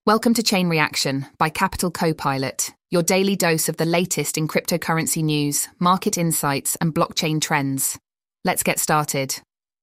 Welcome to Chain Reaction by Capital Copilot, your daily dose of the latest in cryptocurrency news, market insights, and blockchain trends. Let's get started.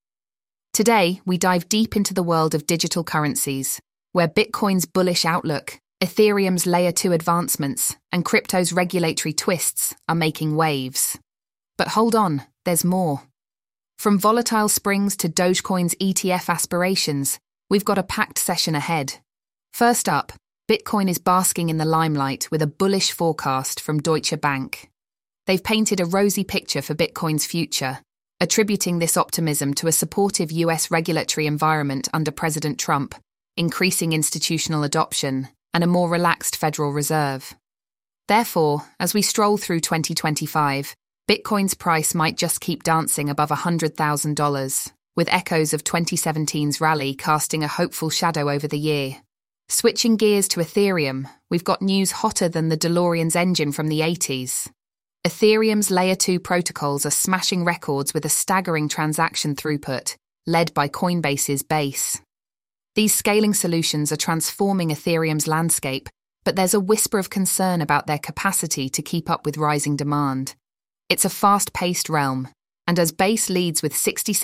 Today, we dive deep into the world of digital currencies, where Bitcoin's bullish outlook, Ethereum's Layer 2 advancements, and crypto's regulatory twists are making waves. But hold on, there's more. From volatile springs to Dogecoin's ETF aspirations, we've got a packed session ahead. First up, Bitcoin is basking in the limelight with a bullish forecast from Deutsche Bank. They've painted a rosy picture for Bitcoin's future, attributing this optimism to a supportive US regulatory environment under President Trump, increasing institutional adoption, and a more relaxed Federal Reserve. Therefore, as we stroll through 2025, Bitcoin's price might just keep dancing above $100,000, with echoes of 2017's rally casting a hopeful shadow over the year. Switching gears to Ethereum, we've got news hotter than the DeLorean's engine from the 80s. Ethereum's Layer 2 protocols are smashing records with a staggering transaction throughput, led by Coinbase's Base. These scaling solutions are transforming Ethereum's landscape, but there's a whisper of concern about their capacity to keep up with rising demand. It's a fast-paced realm, and as Base leads with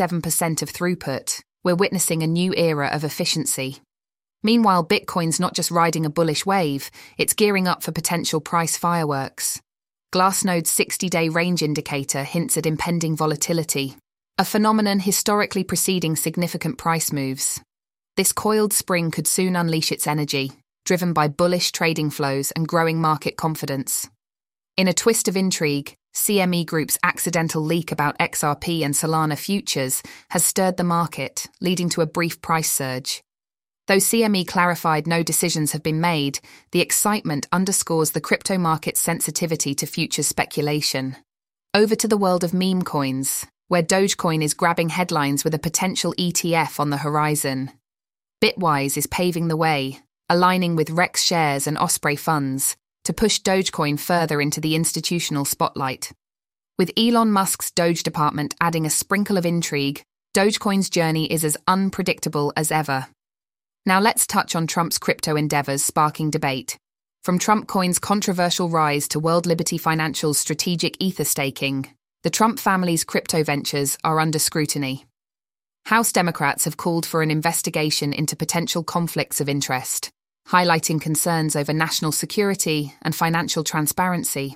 67% of throughput, we're witnessing a new era of efficiency. Meanwhile, Bitcoin's not just riding a bullish wave, it's gearing up for potential price fireworks. Glassnode's 60-day range indicator hints at impending volatility, a phenomenon historically preceding significant price moves. This coiled spring could soon unleash its energy, driven by bullish trading flows and growing market confidence. In a twist of intrigue, CME Group's accidental leak about XRP and Solana futures has stirred the market, leading to a brief price surge. Though CME clarified no decisions have been made, the excitement underscores the crypto market's sensitivity to future speculation. Over to the world of meme coins, where Dogecoin is grabbing headlines with a potential ETF on the horizon. Bitwise is paving the way, aligning with Rex Shares and Osprey funds, to push Dogecoin further into the institutional spotlight. With Elon Musk's Doge department adding a sprinkle of intrigue, Dogecoin's journey is as unpredictable as ever. Now let's touch on Trump's crypto endeavors sparking debate. From Trump Coin's controversial rise to World Liberty Financial's strategic ether staking, the Trump family's crypto ventures are under scrutiny. House Democrats have called for an investigation into potential conflicts of interest, highlighting concerns over national security and financial transparency.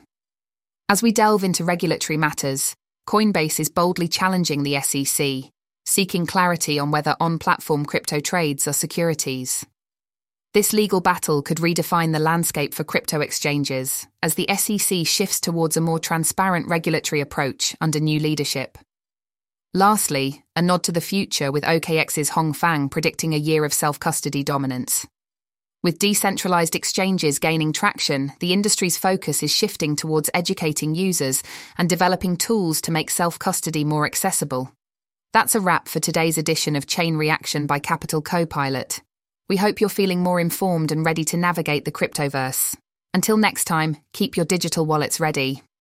As we delve into regulatory matters, Coinbase is boldly challenging the SEC, seeking clarity on whether on-platform crypto trades are securities. This legal battle could redefine the landscape for crypto exchanges as the SEC shifts towards a more transparent regulatory approach under new leadership. Lastly, a nod to the future with OKX's Hong Fang predicting a year of self-custody dominance. With decentralized exchanges gaining traction, the industry's focus is shifting towards educating users and developing tools to make self-custody more accessible. That's a wrap for today's edition of Chain Reaction by Capital Copilot. We hope you're feeling more informed and ready to navigate the cryptoverse. Until next time, keep your digital wallets ready.